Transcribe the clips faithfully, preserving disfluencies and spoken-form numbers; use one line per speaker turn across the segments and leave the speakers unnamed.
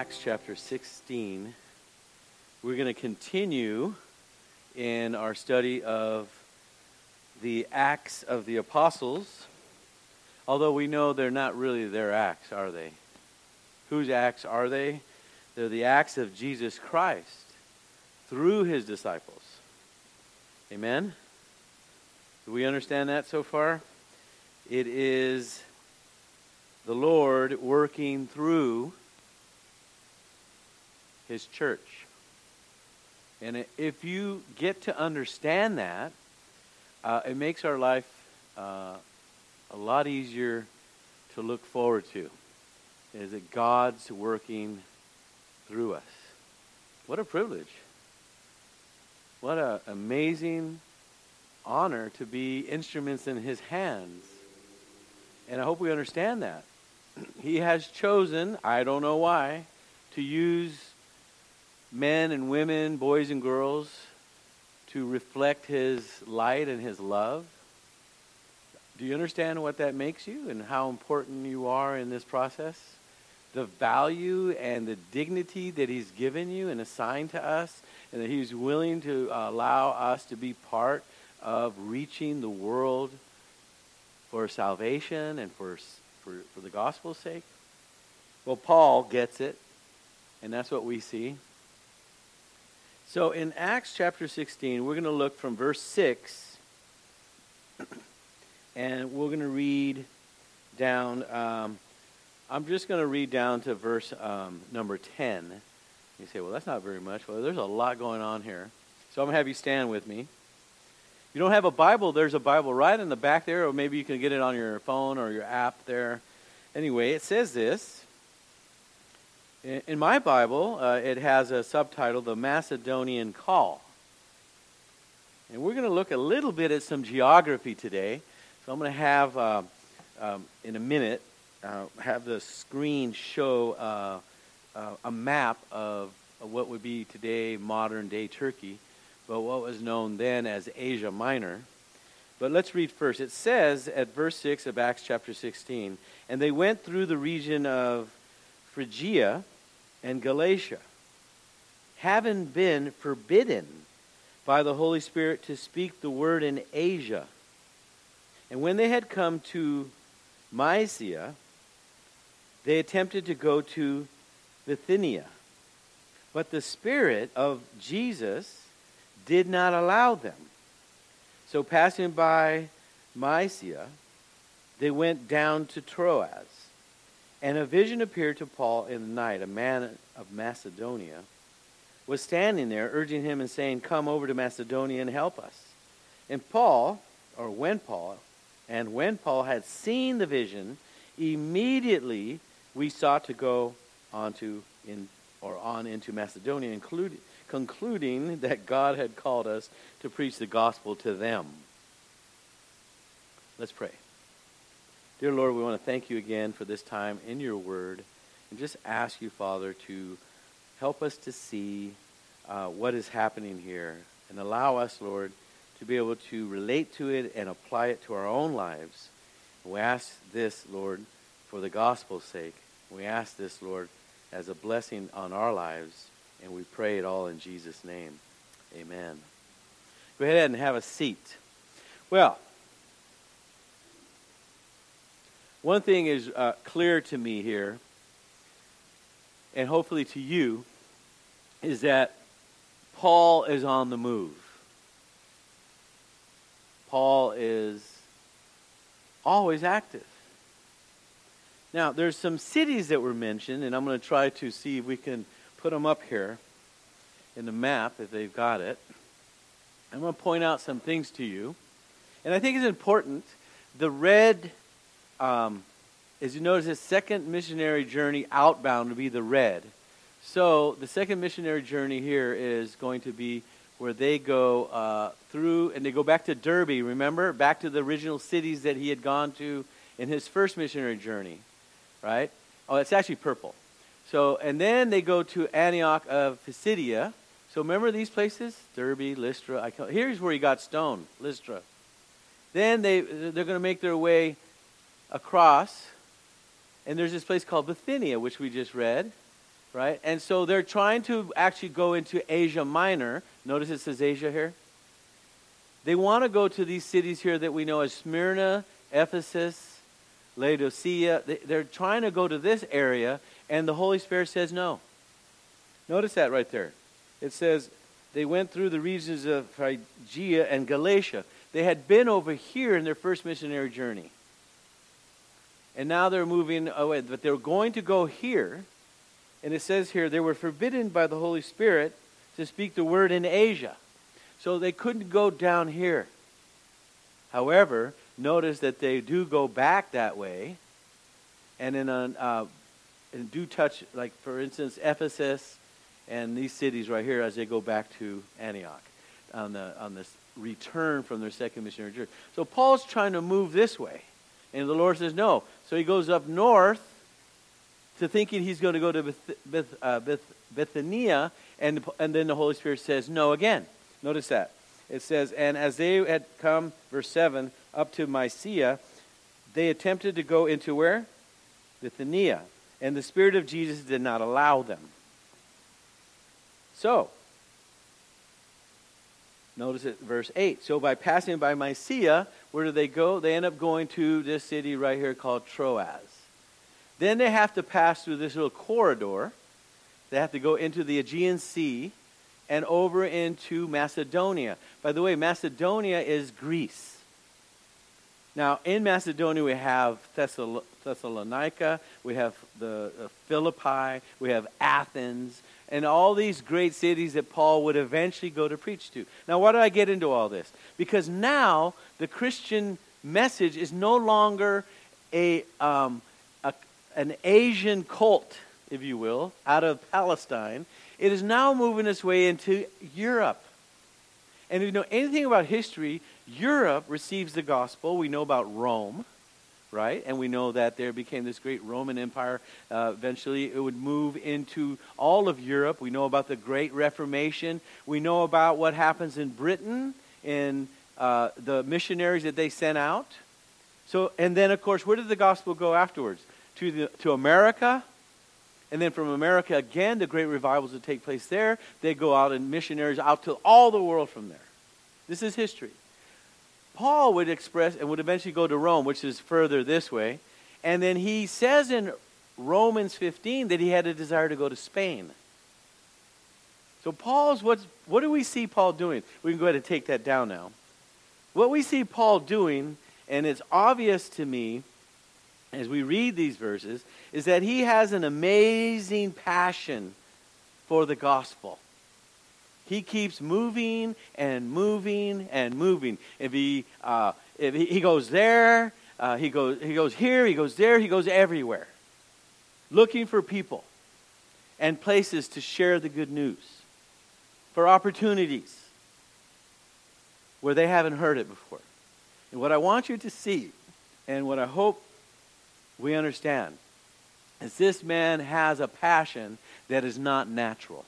Acts chapter sixteen. We're going to continue in our study of the Acts of the Apostles, although we know they're not really their acts, are they? Whose acts are they? They're the acts of Jesus Christ through his disciples. Amen? Do we understand that so far? It is the Lord working through his church. And if you get to understand that, uh, it makes our life uh, a lot easier to look forward to. Is that God's working through us. What a privilege. What an amazing honor to be instruments in his hands. And I hope we understand that. He has chosen, I don't know why, to use men and women, boys and girls, to reflect his light and his love. Do you understand what that makes you and how important you are in this process? The value and the dignity that he's given you and assigned to us, and that he's willing to allow us to be part of reaching the world for salvation and for, for, for the gospel's sake. Well, Paul gets it, and that's what we see. So in Acts chapter sixteen, we're going to look from verse six, and we're going to read down, um, I'm just going to read down to verse um, number ten. You say, well, that's not very much. Well, there's a lot going on here. So I'm going to have you stand with me. If you don't have a Bible, there's a Bible right in the back there, or maybe you can get it on your phone or your app there. Anyway, it says this. In my Bible, uh, it has a subtitle, The Macedonian Call. And we're going to look a little bit at some geography today. So I'm going to have, uh, um, in a minute, uh, have the screen show uh, uh, a map of, of what would be today modern-day Turkey, but what was known then as Asia Minor. But let's read first. It says at verse six of Acts chapter sixteen, and they went through the region of Phrygia and Galatia, having been forbidden by the Holy Spirit to speak the word in Asia. And when they had come to Mysia, they attempted to go to Bithynia. But the Spirit of Jesus did not allow them. So passing by Mysia, they went down to Troas. And a vision appeared to Paul in the night. A man of Macedonia was standing there, urging him and saying, "Come over to Macedonia and help us." And Paul, or when Paul, and when Paul had seen the vision, immediately we sought to go on to in or on into Macedonia, including, concluding that God had called us to preach the gospel to them. Let's pray. Dear Lord, we want to thank you again for this time in your word, and just ask you, Father, to help us to see uh, what is happening here, and allow us, Lord, to be able to relate to it and apply it to our own lives. And we ask this, Lord, for the gospel's sake. We ask this, Lord, as a blessing on our lives, and we pray it all in Jesus' name. Amen. Go ahead and have a seat. Well, one thing is uh, clear to me here, and hopefully to you, is that Paul is on the move. Paul is always active. Now, there's some cities that were mentioned, and I'm going to try to see if we can put them up here in the map, if they've got it. I'm going to point out some things to you. And I think it's important. The red... Um, as you notice, his second missionary journey outbound would be the red. So the second missionary journey here is going to be where they go uh, through, and they go back to Derbe, remember? Back to the original cities that he had gone to in his first missionary journey, right? Oh, it's actually purple. So, and then they go to Antioch of Pisidia. So remember these places? Derbe, Lystra. I, here's where he got stoned, Lystra. Then they, they're going to make their way across, and there's this place called Bithynia, which we just read. right? And so they're trying to actually go into Asia Minor. Notice it says Asia here. They want to go to these cities here that we know as Smyrna, Ephesus, Laodicea. They're trying to go to this area, and the Holy Spirit says no. Notice that right there. It says they went through the regions of Phrygia and Galatia. They had been over here in their first missionary journey. And now they're moving away. But they're going to go here. And it says here, they were forbidden by the Holy Spirit to speak the word in Asia. So they couldn't go down here. However, notice that they do go back that way. And in a, uh, and do touch, like for instance, Ephesus and these cities right here as they go back to Antioch on the on this return from their second missionary journey. So Paul's trying to move this way. And the Lord says no. So he goes up north to thinking he's going to go to Beth, Beth, uh, Beth, Bithynia, and, and then the Holy Spirit says no again. Notice that. It says, and as they had come, verse seven, up to Mysia, they attempted to go into where? Bithynia. And the Spirit of Jesus did not allow them. So, notice it, verse eight. So by passing by Mysia, where do they go? They end up going to this city right here called Troas. Then they have to pass through this little corridor. They have to go into the Aegean Sea and over into Macedonia. By the way, Macedonia is Greece. Now, in Macedonia, we have Thessal- Thessalonica, we have the uh, Philippi, we have Athens, and all these great cities that Paul would eventually go to preach to. Now, why do I get into all this? Because now the Christian message is no longer a, um, a an Asian cult, if you will, out of Palestine. It is now moving its way into Europe. And if you know anything about history, Europe receives the gospel. We know about Rome, right? And we know that there became this great Roman Empire. Uh, eventually, it would move into all of Europe. We know about the Great Reformation. We know about what happens in Britain, in uh, the missionaries that they sent out. So, and then, of course, where did the gospel go afterwards? To the, to America. And then from America, again, the great revivals that take place there. They go out and missionaries out to all the world from there. This is history. Paul would express and would eventually go to Rome, which is further this way. And then he says in Romans fifteen that he had a desire to go to Spain. So Paul's, what's, what do we see Paul doing? We can go ahead and take that down now. What we see Paul doing, and it's obvious to me as we read these verses, is that he has an amazing passion for the gospel. He keeps moving and moving and moving. If he uh, if he, he goes there, uh, he goes he goes here, he goes there, he goes everywhere, looking for people and places to share the good news, for opportunities where they haven't heard it before. And what I want you to see, and what I hope we understand, is this man has a passion that is not natural.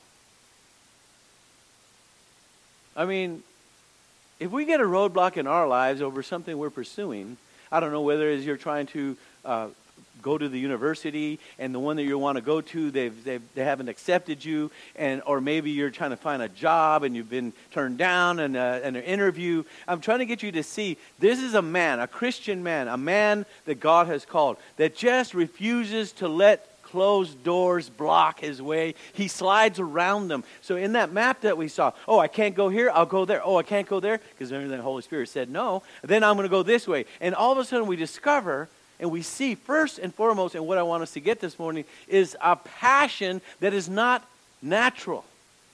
I mean, if we get a roadblock in our lives over something we're pursuing, I don't know whether it's you're trying to uh, go to the university and the one that you want to go to, they've, they've, they haven't accepted you, and or maybe you're trying to find a job and you've been turned down in, a, in an interview. I'm trying to get you to see this is a man, a Christian man, a man that God has called, that just refuses to let closed doors block his way. He slides around them. So in that map that we saw, oh, I can't go here, I'll go there. Oh, I can't go there, because then the Holy Spirit said no. Then I'm going to go this way. And all of a sudden we discover and we see first and foremost, and what I want us to get this morning, is a passion that is not natural.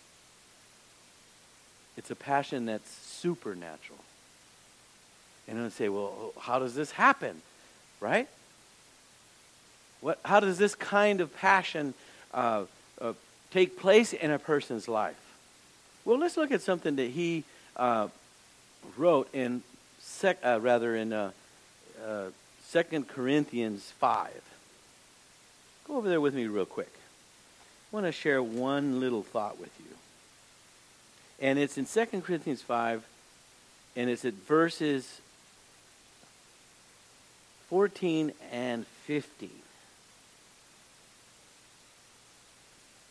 It's a passion that's supernatural. And I say, well, how does this happen? Right? What? How does this kind of passion uh, uh, take place in a person's life? Well, let's look at something that he uh, wrote in, sec, uh, rather in uh, uh, Second Corinthians five. Go over there with me real quick. I want to share one little thought with you. And it's in Second Corinthians five, and it's at verses fourteen and fifteen.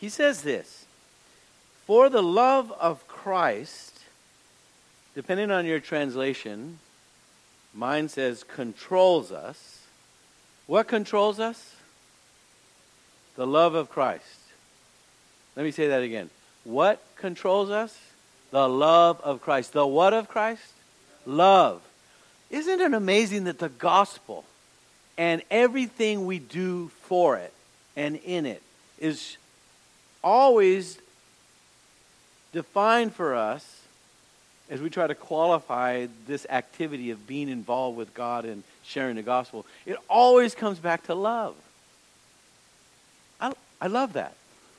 He says this, for the love of Christ, depending on your translation, mine says controls us. What controls us? The love of Christ. Let me say that again. What controls us? The love of Christ. The what of Christ? Love. Isn't it amazing that the gospel and everything we do for it and in it is always defined for us as we try to qualify this activity of being involved with God and sharing the gospel? It always comes back to love. I, I love that.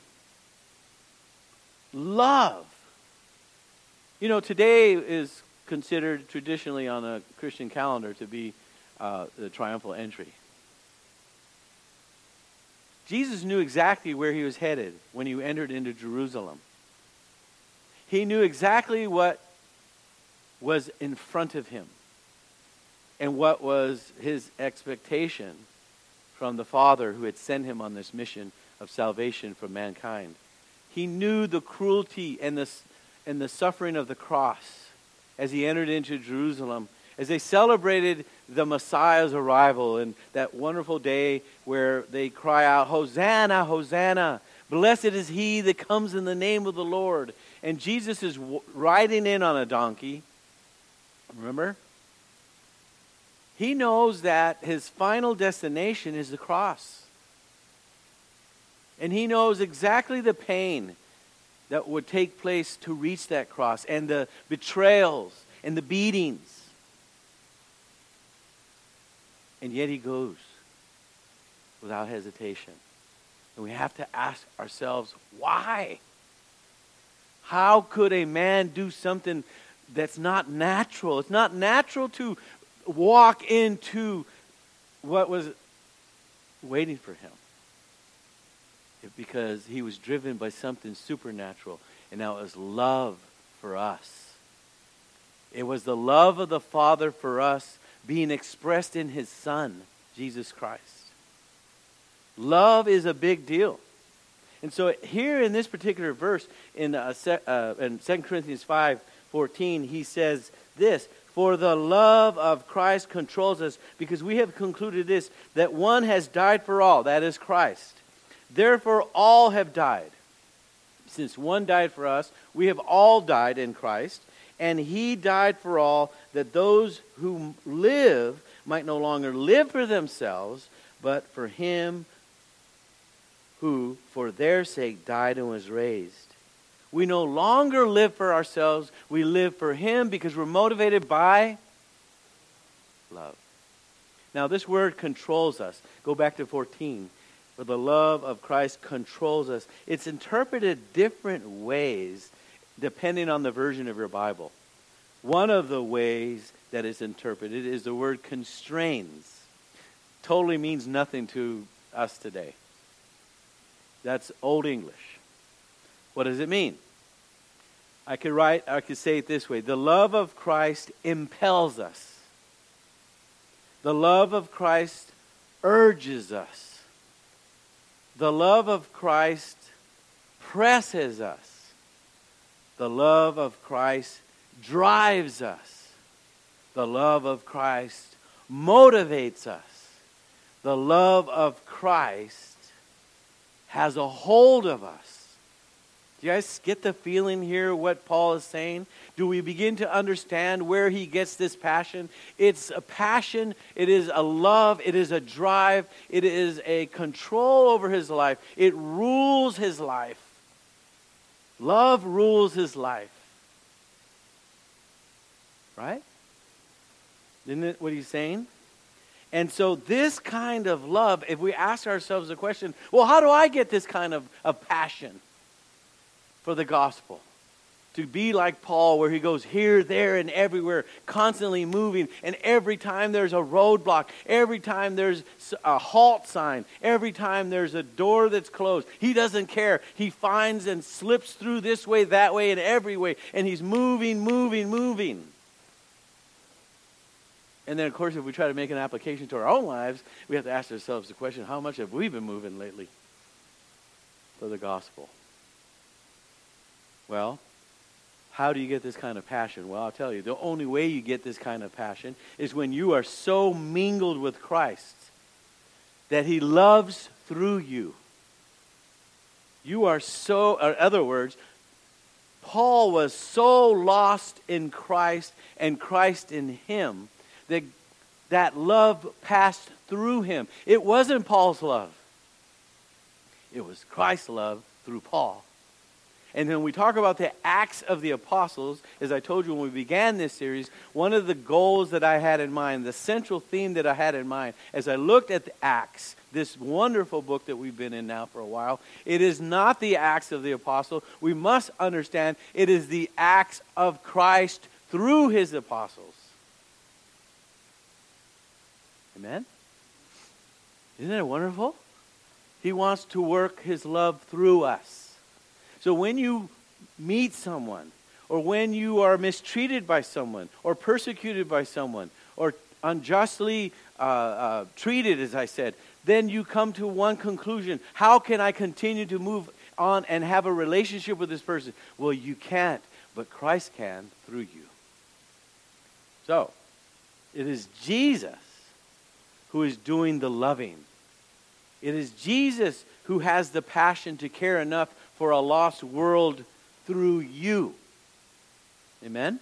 Love. You know, today is considered traditionally on a Christian calendar to be uh, the triumphal entry. Jesus knew exactly where he was headed when he entered into Jerusalem. He knew exactly what was in front of him and what was his expectation from the Father who had sent him on this mission of salvation for mankind. He knew the cruelty and the, and the suffering of the cross as he entered into Jerusalem, as they celebrated the Messiah's arrival and that wonderful day where they cry out, Hosanna, Hosanna, blessed is he that comes in the name of the Lord. And Jesus is w- riding in on a donkey. Remember? He knows that his final destination is the cross. And he knows exactly the pain that would take place to reach that cross, and the betrayals and the beatings. And yet he goes without hesitation. And we have to ask ourselves, why? How could a man do something that's not natural? It's not natural to walk into what was waiting for him. Because he was driven by something supernatural. And now it was love for us. It was the love of the Father for us being expressed in his Son, Jesus Christ. Love is a big deal. And so here in this particular verse, in, uh, uh, in Second Corinthians five fourteen, he says this, for the love of Christ controls us, because we have concluded this, that one has died for all, that is Christ. Therefore, all have died. Since one died for us, we have all died in Christ. And he died for all, that those who live might no longer live for themselves, but for him who, for their sake, died and was raised. We no longer live for ourselves. We live for him because we're motivated by love. Now, this word controls us. Go back to fourteen. For the love of Christ controls us. It's interpreted different ways depending on the version of your Bible. One of the ways that it's interpreted is the word constrains. Totally means nothing to us today. That's Old English. What does it mean? I could write, I could say it this way. The love of Christ impels us. The love of Christ urges us. The love of Christ presses us. The love of Christ drives us. The love of Christ motivates us. The love of Christ has a hold of us. Do you guys get the feeling here what Paul is saying? Do we begin to understand where he gets this passion? It's a passion, it is a love, it is a drive, it is a control over his life. It rules his life. Love rules his life. Right? Isn't it what he's saying? And so this kind of love, if we ask ourselves the question, well, how do I get this kind of, of passion for the gospel? To be like Paul, where he goes here, there, and everywhere, constantly moving. And every time there's a roadblock, every time there's a halt sign, every time there's a door that's closed, he doesn't care. He finds and slips through this way, that way, and every way. And he's moving, moving, moving. And then, of course, if we try to make an application to our own lives, we have to ask ourselves the question, how much have we been moving lately? for the gospel. Well, how do you get this kind of passion? Well, I'll tell you, the only way you get this kind of passion is when you are so mingled with Christ that he loves through you. You are so, in other words, Paul was so lost in Christ and Christ in him that that love passed through him. It wasn't Paul's love. It was Christ's love through Paul. And when we talk about the Acts of the Apostles, as I told you when we began this series, one of the goals that I had in mind, the central theme that I had in mind, as I looked at the Acts, this wonderful book that we've been in now for a while, it is not the Acts of the Apostle. We must understand it is the Acts of Christ through his apostles. Amen? Isn't it wonderful? He wants to work his love through us. So when you meet someone, or when you are mistreated by someone, or persecuted by someone, or unjustly uh, uh, treated, as I said, then you come to one conclusion. How can I continue to move on and have a relationship with this person? Well, you can't, but Christ can through you. So, it is Jesus who is doing the loving. It is Jesus who has the passion to care enough for a lost world through you. Amen?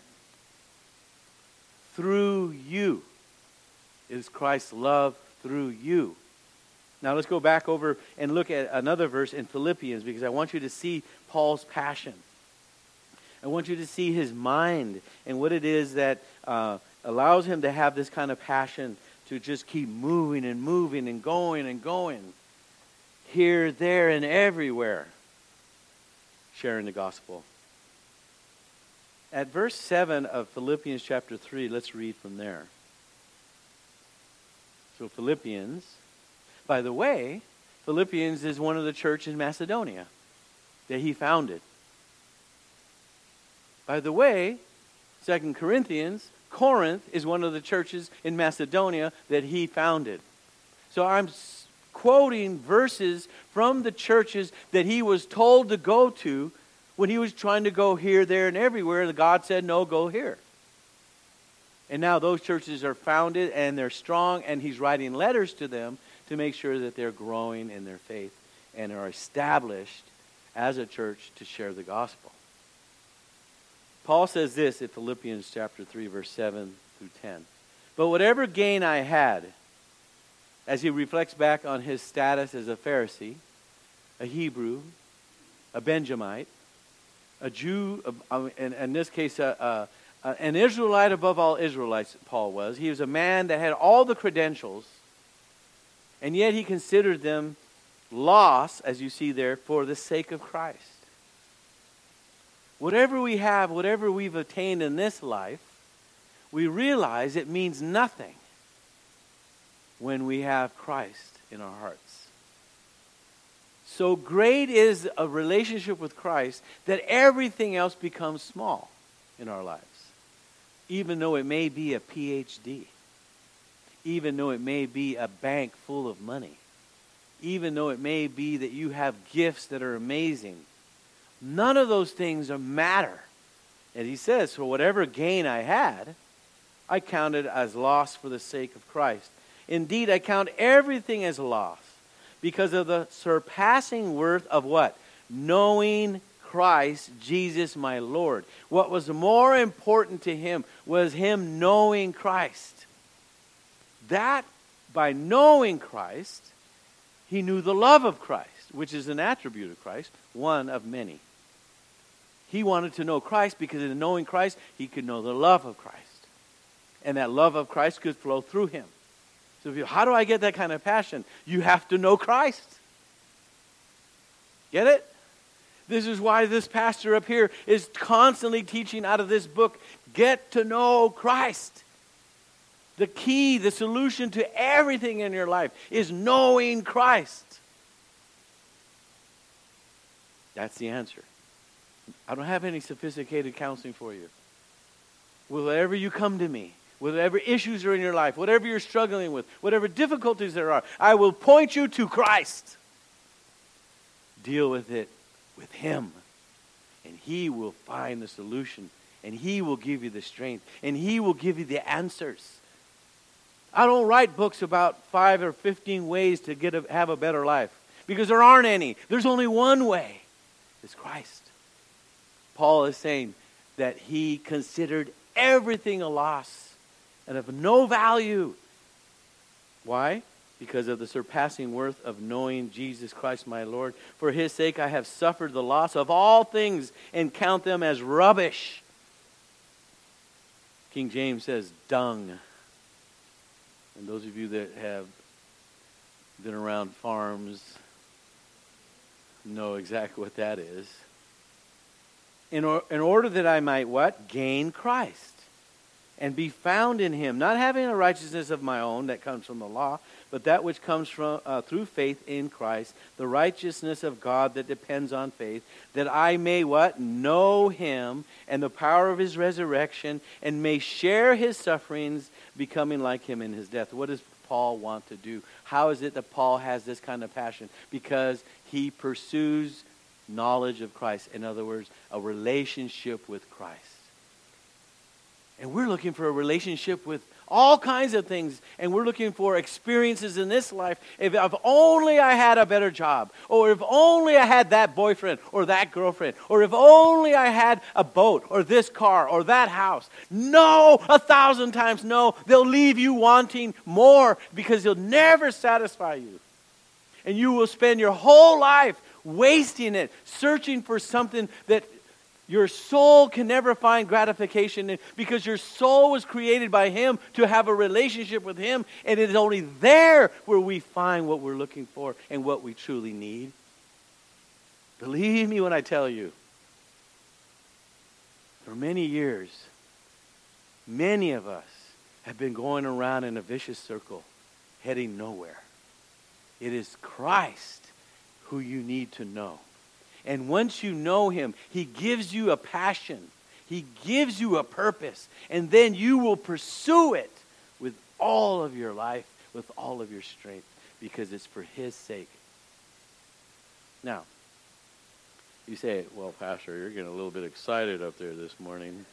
Through you. It is Christ's love through you. Now let's go back over and look at another verse in Philippians, because I want you to see Paul's passion. I want you to see his mind and what it is that uh, allows him to have this kind of passion to just keep moving and moving and going and going. Here, there, and everywhere. Sharing the gospel. At verse seven of Philippians chapter three, let's read from there. So Philippians, by the way, Philippians is one of the churches in Macedonia that he founded. By the way, Second Corinthians, Corinth is one of the churches in Macedonia that he founded. So I'm quoting verses from the churches that he was told to go to when he was trying to go here, there, and everywhere. And God said, no, go here. And now those churches are founded and they're strong, and he's writing letters to them to make sure that they're growing in their faith and are established as a church to share the gospel. Paul says this in Philippians chapter three, verse seven through ten. But whatever gain I had, as he reflects back on his status as a Pharisee, a Hebrew, a Benjamite, a Jew, in, in this case, a, a, an Israelite above all Israelites, Paul was. He was a man that had all the credentials, and yet he considered them loss, as you see there, for the sake of Christ. Whatever we have, whatever we've attained in this life, we realize it means nothing when we have Christ in our hearts. So great is a relationship with Christ that everything else becomes small in our lives. Even though it may be a P H D. Even though it may be a bank full of money. Even though it may be that you have gifts that are amazing. None of those things are matter. And he says, for whatever gain I had, I counted as loss for the sake of Christ. Indeed, I count everything as loss because of the surpassing worth of what? Knowing Christ, Jesus my Lord. What was more important to him was him knowing Christ. That, by knowing Christ, he knew the love of Christ, which is an attribute of Christ, one of many. He wanted to know Christ because in knowing Christ, he could know the love of Christ. And that love of Christ could flow through him. So if you, how do I get that kind of passion? You have to know Christ. Get it? This is why this pastor up here is constantly teaching out of this book. Get to know Christ. The key, the solution to everything in your life is knowing Christ. That's the answer. I don't have any sophisticated counseling for you. Whenever you come to me, whatever issues are in your life, whatever you're struggling with, whatever difficulties there are, I will point you to Christ. deal with it with him. And he will find the solution. And he will give you the strength. And he will give you the answers. I don't write books about five or fifteen ways to get a, have a better life. Because there aren't any. There's only one way. It's Christ. Paul is saying that he considered everything a loss and of no value. Why? Because of the surpassing worth of knowing Jesus Christ my Lord. For his sake I have suffered the loss of all things and count them as rubbish. King James says dung. And those of you that have been around farms know exactly what that is. In, or, in order that I might what? Gain Christ. And be found in him, not having a righteousness of my own that comes from the law, but that which comes from uh, through faith in Christ, the righteousness of God that depends on faith, that I may what? Know him and the power of his resurrection, and may share his sufferings, becoming like him in his death. What does Paul want to do? How is it that Paul has this kind of passion? Because he pursues knowledge of Christ. In other words, a relationship with Christ. And we're looking for a relationship with all kinds of things. And we're looking for experiences in this life. If, if only I had a better job. Or if only I had that boyfriend or that girlfriend. Or if only I had a boat or this car or that house. No, a thousand times no. They'll leave you wanting more because they'll never satisfy you. And you will spend your whole life wasting it, searching for something that your soul can never find gratification in, because your soul was created by him to have a relationship with him, and it is only there where we find what we're looking for and what we truly need. Believe me when I tell you, for many years, many of us have been going around in a vicious circle, heading nowhere. It is Christ who you need to know. And once you know him, he gives you a passion. He gives you a purpose. And then you will pursue it with all of your life, with all of your strength, because it's for his sake. Now, you say, well, Pastor, you're getting a little bit excited up there this morning.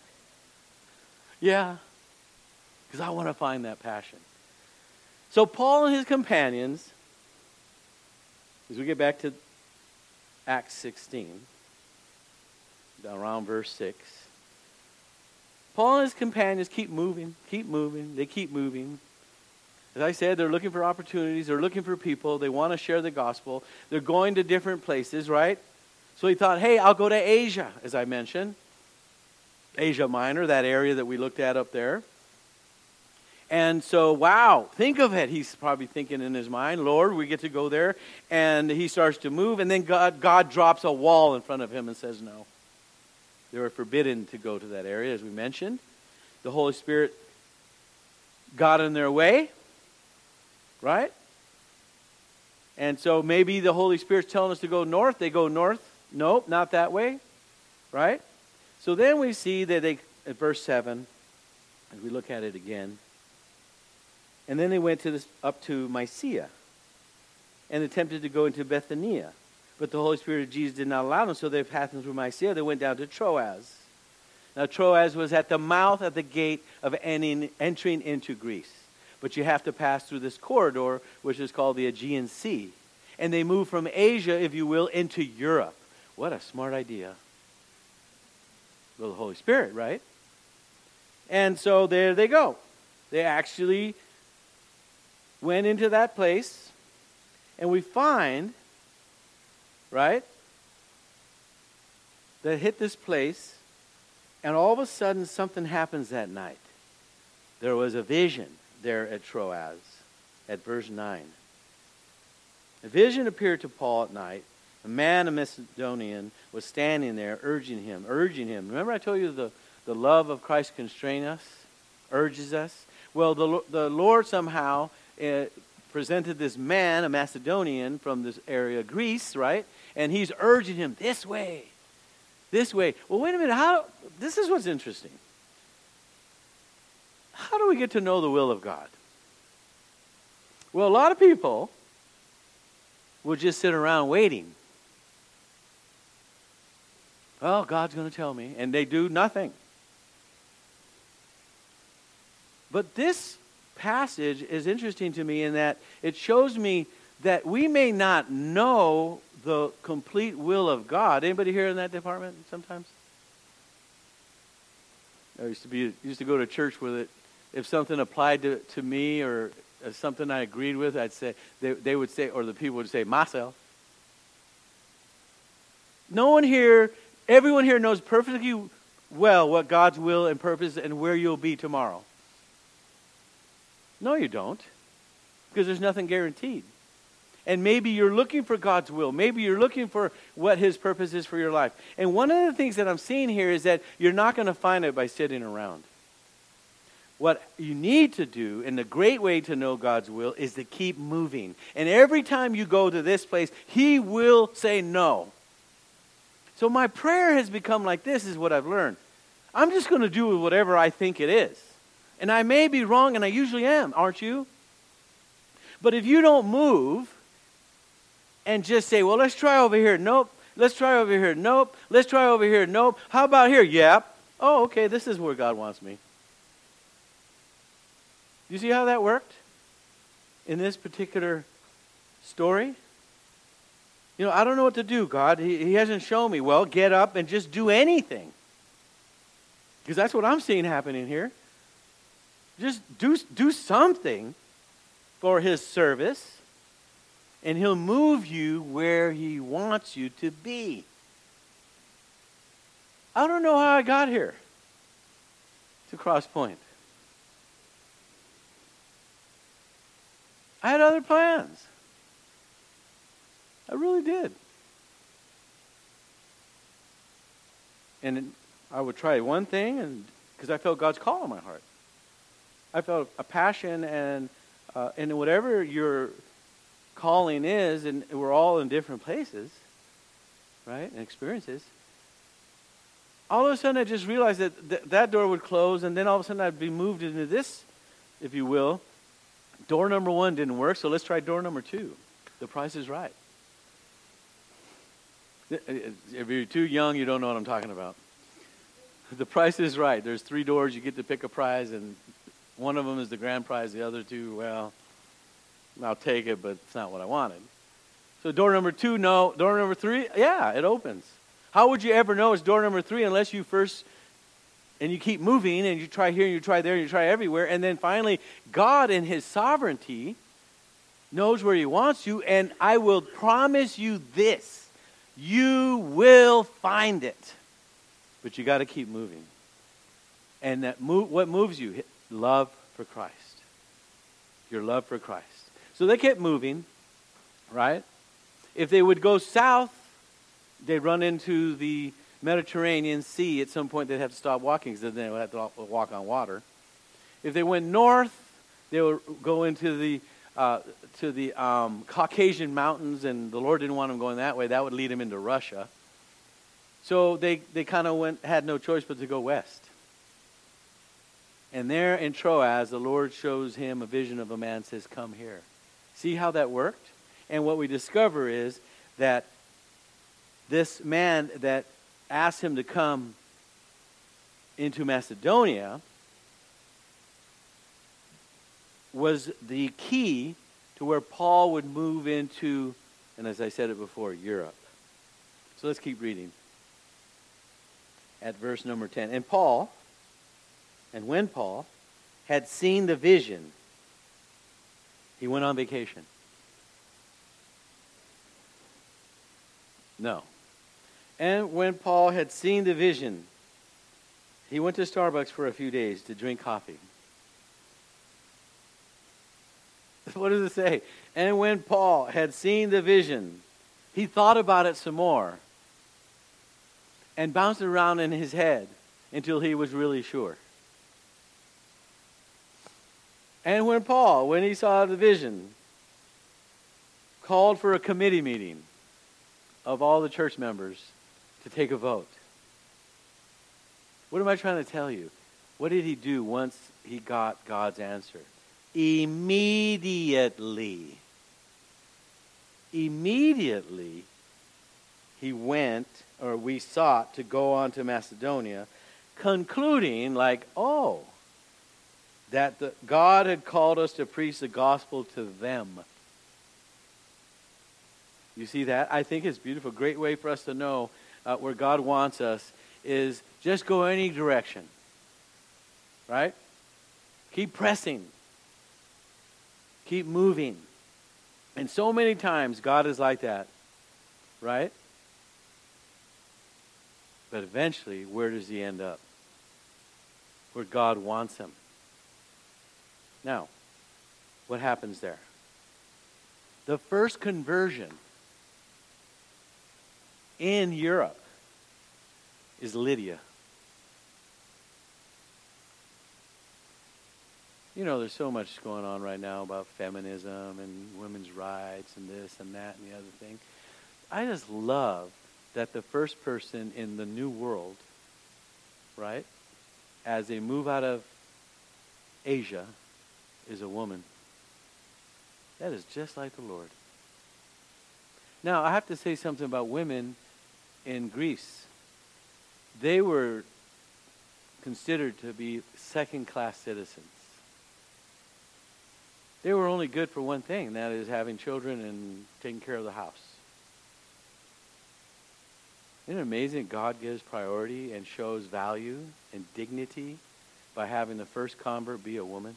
Yeah, because I want to find that passion. So Paul and his companions, as we get back to Acts sixteen, around verse six. Paul and his companions keep moving, keep moving, they keep moving. As I said, they're looking for opportunities, they're looking for people, they want to share the gospel. They're going to different places, right? So he thought, hey, I'll go to Asia, as I mentioned. Asia Minor, that area that we looked at up there. And so, wow, think of it. He's probably thinking in his mind, Lord, we get to go there. And he starts to move, and then God, God drops a wall in front of him and says no. They were forbidden to go to that area, as we mentioned. The Holy Spirit got in their way, right? And so maybe the Holy Spirit's telling us to go north. They go north. Nope, not that way, right? So then we see that they, at verse seven, as we look at it again, and then they went to this, up to Mysia and attempted to go into Bithynia. But the Holy Spirit of Jesus did not allow them, so they passed through Mysia. They went down to Troas. Now Troas was at the mouth at the gate of entering into Greece. But you have to pass through this corridor, which is called the Aegean Sea. And they moved from Asia, if you will, into Europe. What a smart idea. Well, the Holy Spirit, right? And so there they go. They actually went into that place, and we find, right, that hit this place, and all of a sudden something happens that night. There was a vision there at Troas, at verse nine. A vision appeared to Paul at night. A man, a Macedonian, was standing there, urging him, urging him. Remember I told you the, the love of Christ constrains us, urges us? Well, the, the Lord somehow Uh, presented this man, a Macedonian from this area, Greece, right? And he's urging him, this way, this way. Well, wait a minute. How? This is what's interesting. How do we get to know the will of God? Well, a lot of people will just sit around waiting Oh, God's going to tell me. And they do nothing. But this passage is interesting to me in that it shows me that we may not know the complete will of God. Anybody here in that department sometimes? I used to be used to go to church with it. If something applied to, to me or uh, something I agreed with, I'd say they they would say, or the people would say, myself. No one here, everyone here knows perfectly well what God's will and purpose and where you'll be tomorrow. No, you don't, because there's nothing guaranteed. And maybe you're looking for God's will. Maybe you're looking for what His purpose is for your life. And one of the things that I'm seeing here is that you're not going to find it by sitting around. What you need to do, and the great way to know God's will, is to keep moving. And every time you go to this place, He will say no. So my prayer has become like this, is what I've learned. I'm just going to do whatever I think it is. And I may be wrong, and I usually am, aren't you? But if you don't move and just say, well, let's try over here. Nope. Let's try over here. Nope. Let's try over here. Nope. How about here? Yep. Oh, okay, this is where God wants me. You see how that worked in this particular story? You know, I don't know what to do, God. He, he hasn't shown me. Well, get up and just do anything. Because that's what I'm seeing happening here. Just do, do something for His service, and He'll move you where He wants you to be. I don't know how I got here to Cross Point. I had other plans. I really did. And I would try one thing, and because I felt God's call on my heart. I felt a passion, and uh, and whatever your calling is, and we're all in different places, right, and experiences. All of a sudden, I just realized that th- that door would close, and then all of a sudden, I'd be moved into this, if you will. Door number one didn't work, so let's try door number two. The Price is Right. If you're too young, you don't know what I'm talking about. The Price is Right. There's three doors. You get to pick a prize, and one of them is the grand prize. The other two, well, I'll take it, but it's not what I wanted. So door number two, no. Door number three, yeah, it opens. How would you ever know it's door number three unless you first, and you keep moving, and you try here, and you try there, and you try everywhere, and then finally, God in His sovereignty knows where He wants you, and I will promise you this. You will find it. But you got to keep moving. And that move, what moves you? Love for Christ. Your love for Christ. So they kept moving, right? If they would go south, they'd run into the Mediterranean Sea. At some point, they'd have to stop walking because then they would have to walk on water. If they went north, they would go into the uh, to the um, Caucasian mountains, and the Lord didn't want them going that way. That would lead them into Russia. So they, they kind of went had no choice but to go west. And there in Troas, the Lord shows him a vision of a man, says, come here. See how that worked? And what we discover is that this man that asked him to come into Macedonia was the key to where Paul would move into, and as I said it before, Europe. So let's keep reading. At verse number ten. And Paul, and when Paul had seen the vision, he went on vacation. No. And when Paul had seen the vision, he went to Starbucks for a few days to drink coffee. What does it say? And when Paul had seen the vision, he thought about it some more and bounced around in his head until he was really sure. And when Paul, when he saw the vision, called for a committee meeting of all the church members to take a vote. What am I trying to tell you? What did he do once he got God's answer? Immediately, immediately, he went, or we sought to go on to Macedonia, concluding like, oh, that the, God had called us to preach the gospel to them. You see that? I think it's beautiful. Great way for us to know uh, where God wants us is just go any direction. Right? Keep pressing. Keep moving. And so many times God is like that. Right? But eventually, where does he end up? Where God wants him. Now, what happens there? The first conversion in Europe is Lydia. You know, there's so much going on right now about feminism and women's rights and this and that and the other thing. I just love that the first person in the new world, right, as they move out of Asia, is a woman. That is just like the Lord. Now, I have to say something about women in Greece. They were considered to be second-class citizens. They were only good for one thing, and that is having children and taking care of the house. Isn't it amazing that God gives priority and shows value and dignity by having the first convert be a woman?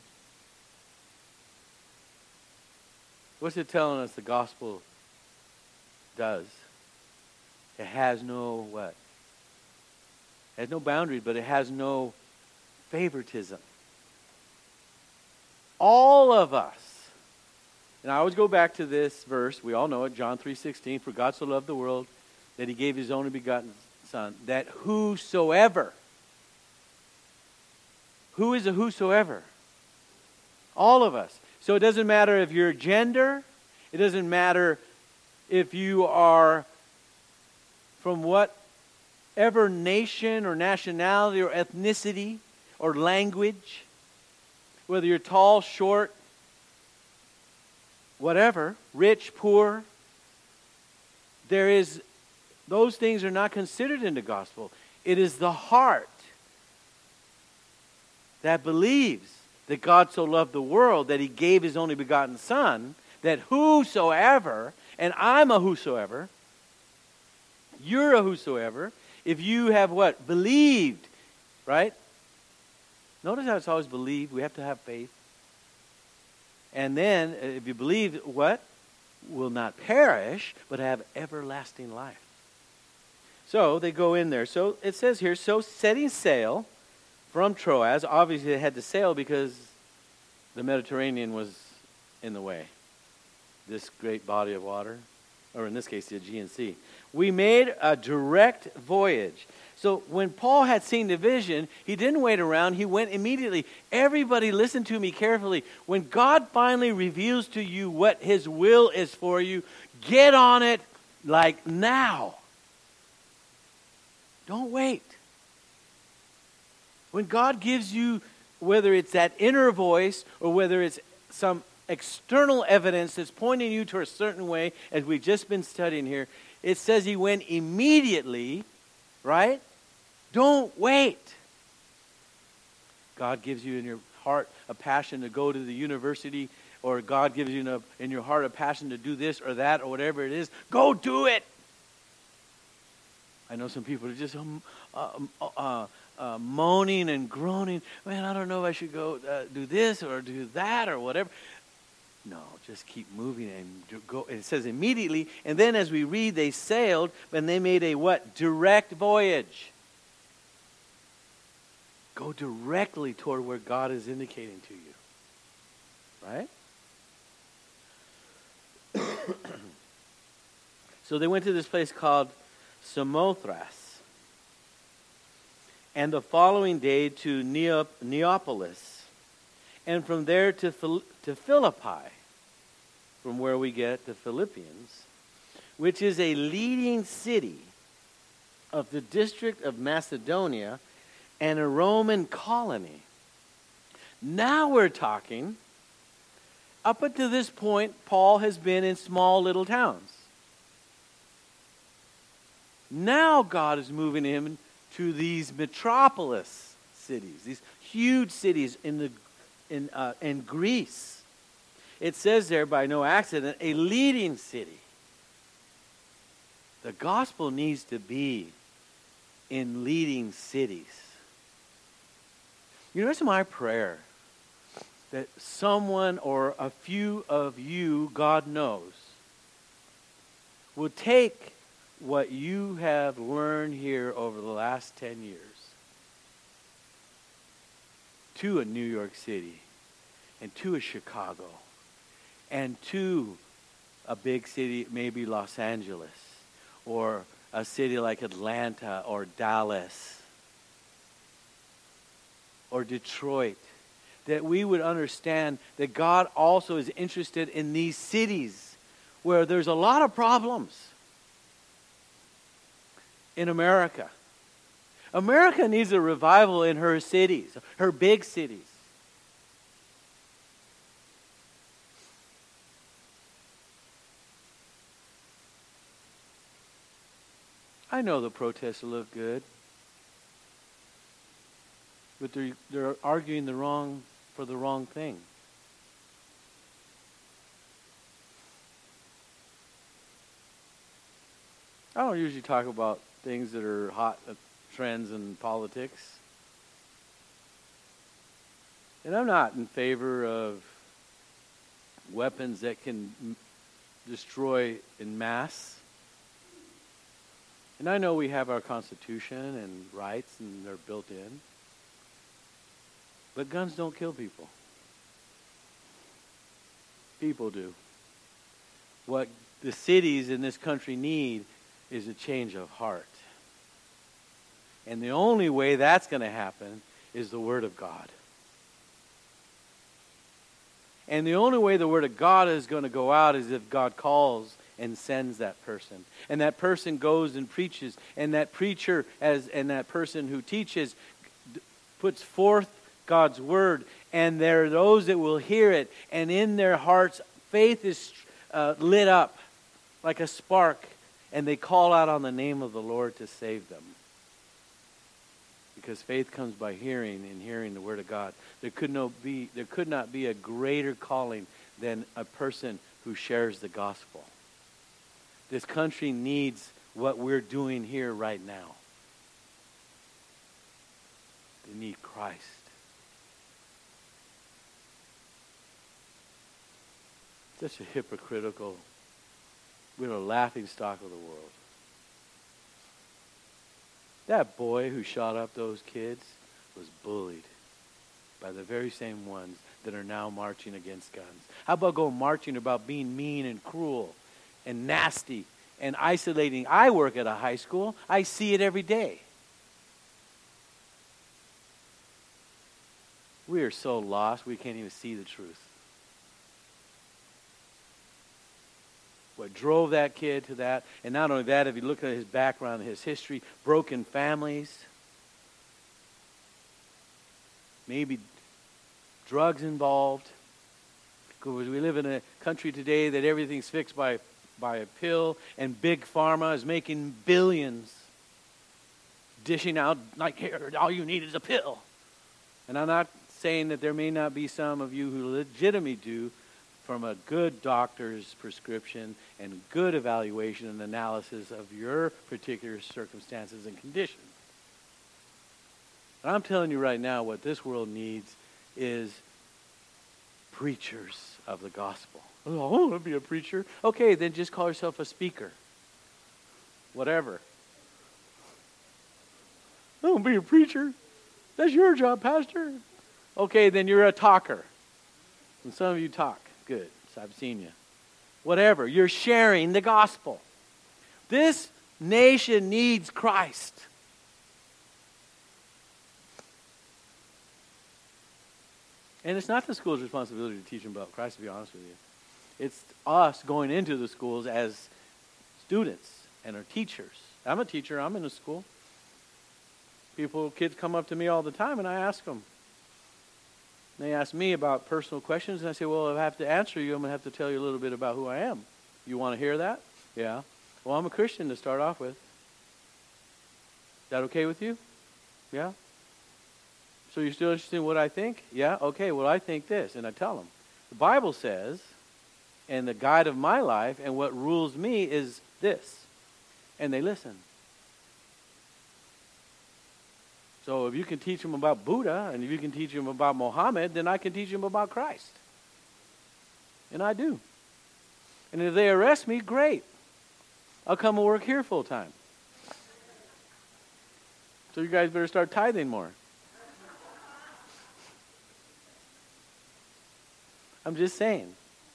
What's it telling us the gospel does? It has no what? It has no boundaries, but it has no favoritism. All of us, and I always go back to this verse, we all know it, John three sixteen, for God so loved the world that he gave his only begotten Son, that whosoever, who is a whosoever? All of us. So it doesn't matter if you're gender, it doesn't matter if you are from whatever nation or nationality or ethnicity or language, whether you're tall, short, whatever, rich, poor, there is, those things are not considered in the gospel. It is the heart that believes that God so loved the world that he gave his only begotten Son, that whosoever, and I'm a whosoever, you're a whosoever, if you have what? Believed, right? Notice how it's always believed. We have to have faith. And then, if you believe, what? Will not perish, but have everlasting life. So, they go in there. So, it says here, so setting sail from Troas, obviously they had to sail because the Mediterranean was in the way. This great body of water, or in this case, the Aegean Sea. We made a direct voyage. So when Paul had seen the vision, he didn't wait around. He went immediately. Everybody listen to me carefully. When God finally reveals to you what his will is for you, get on it like now. Don't wait. When God gives you, whether it's that inner voice or whether it's some external evidence that's pointing you to a certain way, as we've just been studying here, it says he went immediately, right? Don't wait. God gives you in your heart a passion to go to the university, or God gives you in, a, in your heart a passion to do this or that or whatever it is. Go do it. I know some people are just um, uh, uh, uh, moaning and groaning. Man, I don't know if I should go uh, do this or do that or whatever. No, just keep moving and go. It says immediately, and then as we read, they sailed, and they made a what? Direct voyage. Go directly toward where God is indicating to you. Right? So they went to this place called Samothrace. And the following day to Neop- Neapolis. And from there to, Phil- to Philippi, from where we get the Philippians, which is a leading city of the district of Macedonia and a Roman colony. Now we're talking, up until this point, Paul has been in small little towns. Now God is moving him to these metropolis cities, these huge cities in the in uh, in Greece. It says there, by no accident, a leading city. The gospel needs to be in leading cities. You know, it's my prayer that someone or a few of you, God knows, will take what you have learned here over the last ten years to a New York City and to a Chicago and to a big city, maybe Los Angeles, or a city like Atlanta or Dallas or Detroit, that we would understand that God also is interested in these cities where there's a lot of problems in America. America needs a revival in her cities, her big cities. I know the protests look good, but they're, they're arguing the wrong for the wrong thing. I don't usually talk about things that are hot trends in politics. And I'm not in favor of weapons that can m- destroy in mass. And I know we have our Constitution and rights, and they're built in. But guns don't kill people. People do. What the cities in this country need is a change of heart. And the only way that's going to happen is the Word of God. And the only way the Word of God is going to go out is if God calls and sends that person. And that person goes and preaches. And that preacher as and that person who teaches puts forth God's Word. And there are those that will hear it. And in their hearts, faith is uh, lit up like a spark. And they call out on the name of the Lord to save them. Because faith comes by hearing, and hearing the Word of God. There could no be there could not be a greater calling than a person who shares the gospel. This country needs what we're doing here right now. They need Christ. Such a hypocritical, we're a laughing stock of the world. That boy who shot up those kids was bullied by the very same ones that are now marching against guns. How about going marching about being mean and cruel and nasty and isolating? I work at a high school. I see it every day. We are so lost we can't even see the truth. What drove that kid to that, and not only that, if you look at his background, his history, broken families, maybe drugs involved. Because we live in a country today that everything's fixed by, by a pill, and Big Pharma is making billions, dishing out, like, here, all you need is a pill. And I'm not saying that there may not be some of you who legitimately do, from a good doctor's prescription and good evaluation and analysis of your particular circumstances and conditions. And I'm telling you right now, what this world needs is preachers of the gospel. Oh, I want to be a preacher. Okay, then just call yourself a speaker. Whatever. I want to be a preacher. That's your job, Pastor. Okay, then you're a talker. And some of you talk. Good. So I've seen you. Whatever. You're sharing the gospel. This nation needs Christ. And it's not the school's responsibility to teach them about Christ, to be honest with you. It's us going into the schools as students and our teachers. I'm a teacher. I'm in a school. People, kids come up to me all the time, and I ask them. They ask me about personal questions, and I say, well, if I have to answer you, I'm going to have to tell you a little bit about who I am. You want to hear that? Yeah. Well, I'm a Christian to start off with. that okay with you? Yeah? So you're still interested in what I think? Yeah? Okay, well, I think this. And I tell them. The Bible says, and the guide of my life and what rules me is this. And they listen. So if you can teach them about Buddha, and if you can teach them about Muhammad, then I can teach them about Christ. And I do. And if they arrest me, great. I'll come and work here full time. So you guys better start tithing more. I'm just saying.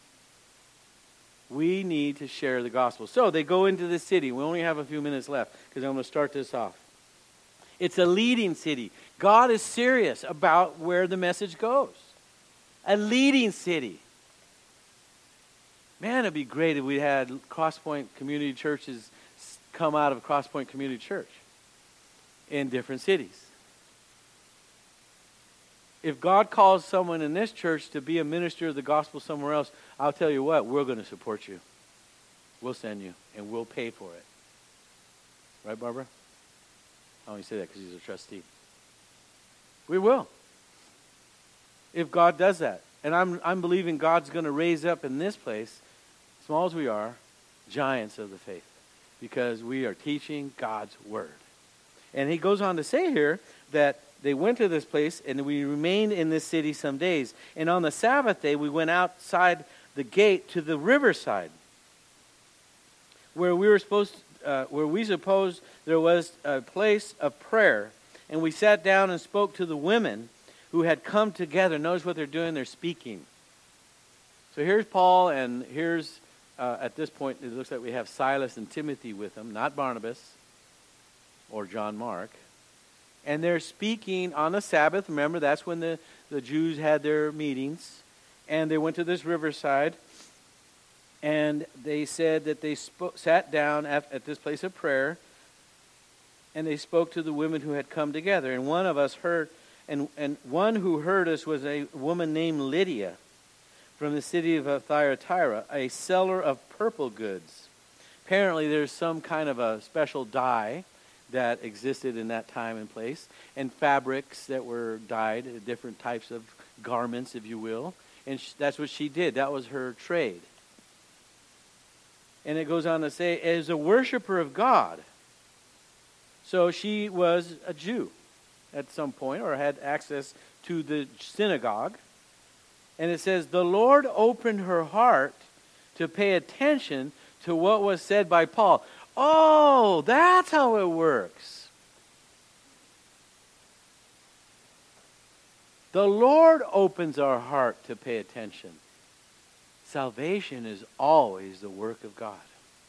We need to share the gospel. So they go into the city. We only have a few minutes left because I'm going to start this off. It's a leading city. God is serious about where the message goes. A leading city. Man, it'd be great if we had Crosspoint Community Churches come out of Crosspoint Community Church in different cities. If God calls someone in this church to be a minister of the gospel somewhere else, I'll tell you what, we're going to support you. We'll send you, and we'll pay for it. Right, Barbara? I only say that because he's a trustee. We will. If God does that. And I'm, I'm believing God's going to raise up in this place, small as we are, giants of the faith. Because we are teaching God's word. And he goes on to say here that they went to this place and we remained in this city some days. And on the Sabbath day, we went outside the gate to the riverside, where we were supposed, uh, where we supposed there was a place of prayer. And we sat down and spoke to the women who had come together. Notice what they're doing. They're speaking. So here's Paul, and here's, uh, at this point, it looks like we have Silas and Timothy with them, not Barnabas or John Mark. And they're speaking on the Sabbath. Remember, that's when the, the Jews had their meetings. And they went to this riverside. And they said that they sp- sat down at, at this place of prayer. And they spoke to the women who had come together. And one of us heard, and, and one who heard us was a woman named Lydia from the city of Thyatira, a seller of purple goods. Apparently there's some kind of a special dye that existed in that time and place, and fabrics that were dyed, different types of garments, if you will. And sh- that's what she did. That was her trade. And it goes on to say, as a worshiper of God. So she was a Jew at some point, or had access to the synagogue. And it says, the Lord opened her heart to pay attention to what was said by Paul. Oh, that's how it works. The Lord opens our heart to pay attention. Salvation is always the work of God.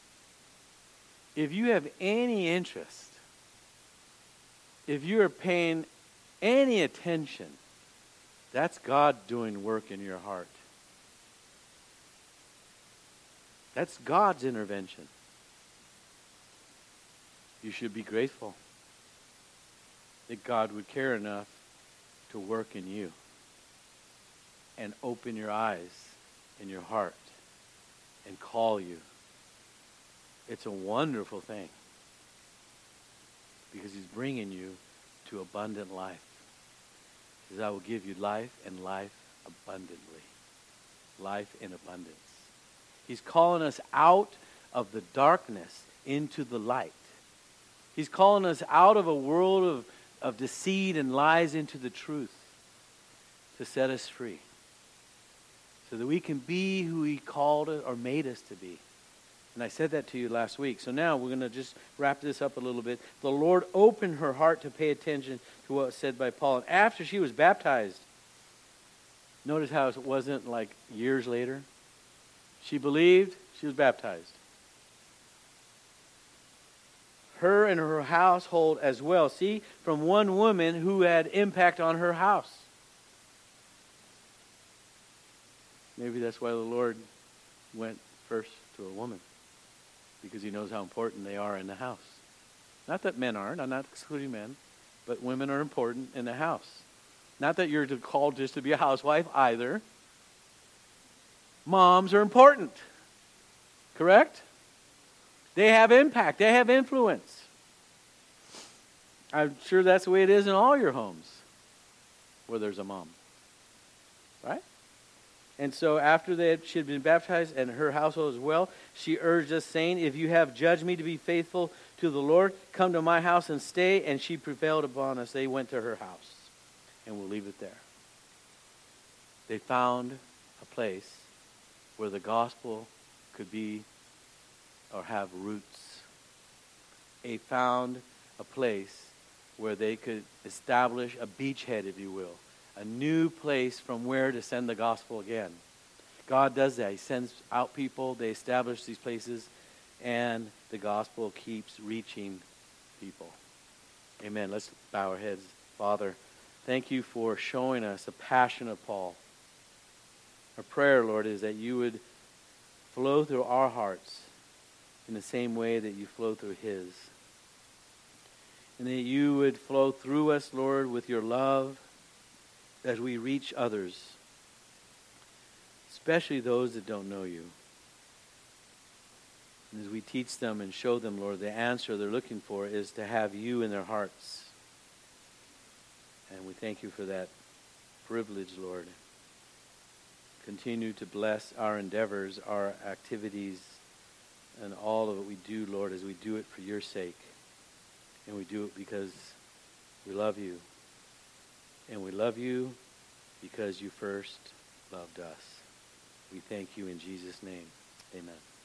If you have any interest, if you are paying any attention, that's God doing work in your heart. That's God's intervention. You should be grateful that God would care enough to work in you and open your eyes and your heart and call you. It's a wonderful thing because he's bringing you to abundant life. He says, I will give you life and life abundantly. Life in abundance. He's calling us out of the darkness into the light. He's calling us out of a world of, of deceit and lies into the truth to set us free. So that we can be who he called it or made us to be. And I said that to you last week. So now we're going to just wrap this up a little bit. The Lord opened her heart to pay attention to what was said by Paul. And after she was baptized, notice how it wasn't like years later. She believed, she was baptized. Her and her household as well. See, from one woman who had impact on her house. Maybe that's why the Lord went first to a woman. Because he knows how important they are in the house. Not that men aren't, I'm not excluding men, but women are important in the house. Not that you're called just to be a housewife either. Moms are important. Correct? They have impact. They have influence. I'm sure that's the way it is in all your homes where there's a mom. Right? And so after they had, she had been baptized and her household as well, she urged us, saying, if you have judged me to be faithful to the Lord, come to my house and stay. And she prevailed upon us. They went to her house. And we'll leave it there. They found a place where the gospel could be or have roots. They found a place where they could establish a beachhead, if you will. A new place from where to send the gospel again. God does that. He sends out people. They establish these places. And the gospel keeps reaching people. Amen. Let's bow our heads. Father, thank you for showing us the passion of Paul. Our prayer, Lord, is that you would flow through our hearts in the same way that you flow through his. And that you would flow through us, Lord, with your love as we reach others, especially those that don't know you. And as we teach them and show them, Lord, the answer they're looking for is to have you in their hearts. And we thank you for that privilege, Lord. Continue to bless our endeavors, our activities, and all of what we do, Lord, as we do it for your sake. And we do it because we love you. And we love you because you first loved us. We thank you in Jesus' name. Amen.